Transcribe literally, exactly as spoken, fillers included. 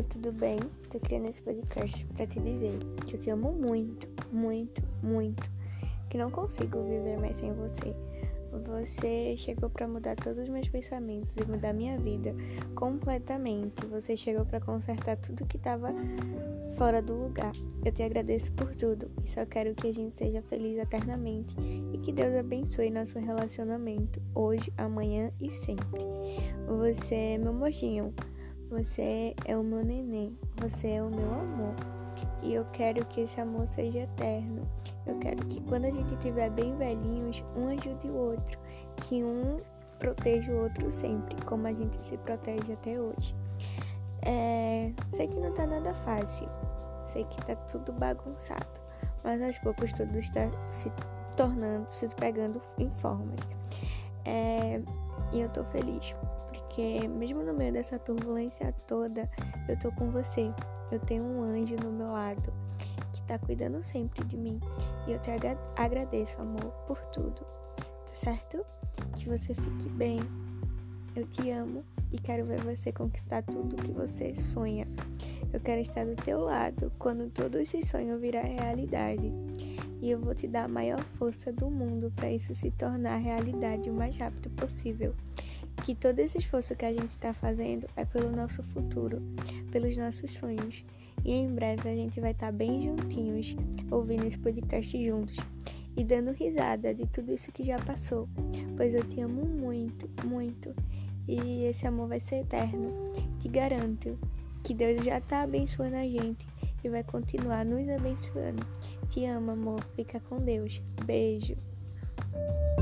tudo bem? Tô criando esse podcast pra te dizer que eu te amo muito, muito, muito, que não consigo viver mais sem você. Você chegou pra mudar todos os meus pensamentos e mudar minha vida completamente. Você chegou pra consertar tudo que tava fora do lugar. Eu te agradeço por tudo e só quero que a gente seja feliz eternamente e que Deus abençoe nosso relacionamento hoje, amanhã e sempre. Você é meu mojinho. Você é o meu neném, você é o meu amor. E eu quero que esse amor seja eterno. Eu quero que quando a gente estiver bem velhinhos, um ajude o outro. Que um proteja o outro sempre, como a gente se protege até hoje. É... Sei que não tá nada fácil. Sei que tá tudo bagunçado. Mas aos poucos tudo está se tornando, se pegando em formas. É... E eu tô feliz. Porque mesmo no meio dessa turbulência toda, eu tô com você. Eu tenho um anjo no meu lado que tá cuidando sempre de mim. E eu te agra- agradeço, amor, por tudo. Tá certo? Que você fique bem. Eu te amo e quero ver você conquistar tudo que você sonha. Eu quero estar do teu lado quando todo esse sonho virar realidade. E eu vou te dar a maior força do mundo para isso se tornar realidade o mais rápido possível. Que todo esse esforço que a gente está fazendo é pelo nosso futuro, pelos nossos sonhos. E em breve a gente vai estar bem juntinhos, ouvindo esse podcast juntos e dando risada de tudo isso que já passou. Pois eu te amo muito, muito. E esse amor vai ser eterno. Te garanto que Deus já está abençoando a gente e vai continuar nos abençoando. Te amo, amor. Fica com Deus. Beijo.